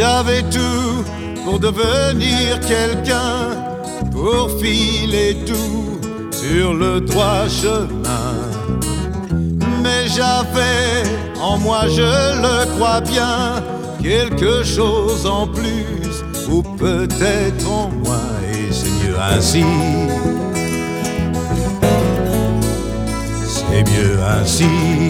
J'avais tout pour devenir quelqu'un, pour filer tout sur le droit chemin. Mais j'avais en moi, je le crois bien, quelque chose en plus, ou peut-être en moins, et c'est mieux ainsi. C'est mieux ainsi.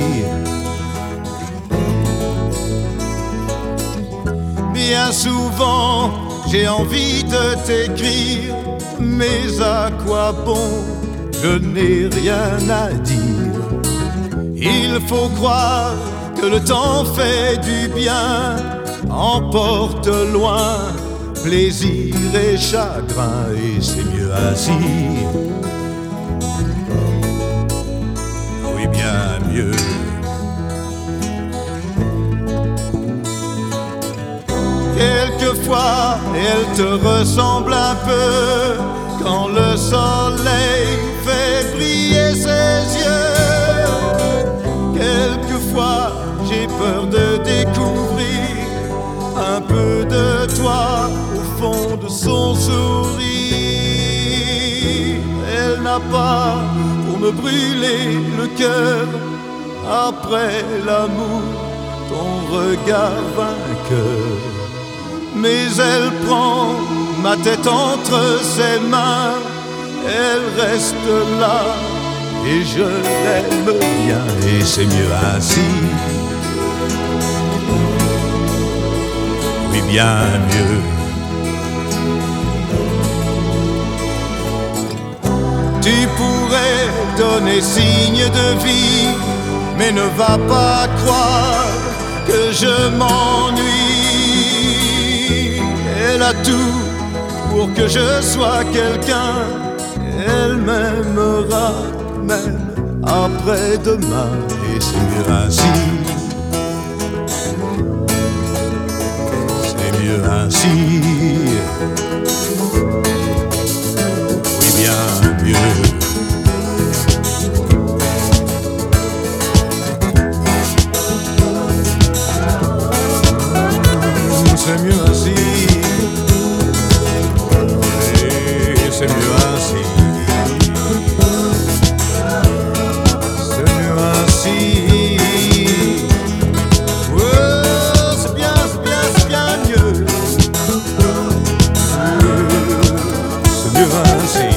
Bien souvent, j'ai envie de t'écrire, mais à quoi bon, je n'ai rien à dire. Il faut croire que le temps fait du bien, emporte loin plaisir et chagrin, et c'est mieux ainsi. Oui, bien mieux. Quelquefois, elle te ressemble un peu quand le soleil fait briller ses yeux. Quelquefois, j'ai peur de découvrir un peu de toi au fond de son sourire. Elle n'a pas pour me brûler le cœur après l'amour, ton regard vainqueur. Mais elle prend ma tête entre ses mains, elle reste là et je l'aime bien, et c'est mieux ainsi. Oui, bien mieux. Tu pourrais donner signe de vie, mais ne va pas croire que je m'ennuie. Elle a tout pour que je sois quelqu'un, elle m'aimera même après-demain, et c'est mieux ainsi. C'est mieux ainsi. Oui, bien mieux. C'est mieux ainsi. C'est mieux ainsi. C'est mieux ainsi. Oh, c'est bien mieux. C'est mieux ainsi.